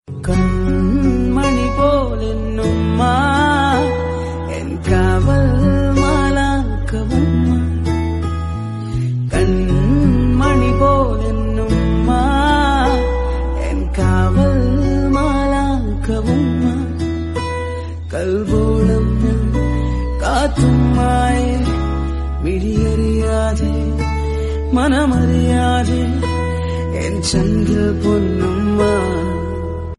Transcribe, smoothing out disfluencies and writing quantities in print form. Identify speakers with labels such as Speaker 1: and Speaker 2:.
Speaker 1: Kanmani പോലെന്നുമ്മ N Kaaval മാലാക്കവുമ്മ Kanmani പോലെന്നുമ്മ N Kaaval മാലാക്കവുമ്മ കൽബോളം കാത്തുമ്മായ വിഴിയറിയാതെ മനമറിയാതെ N Chandra പൊന്നുമ്മ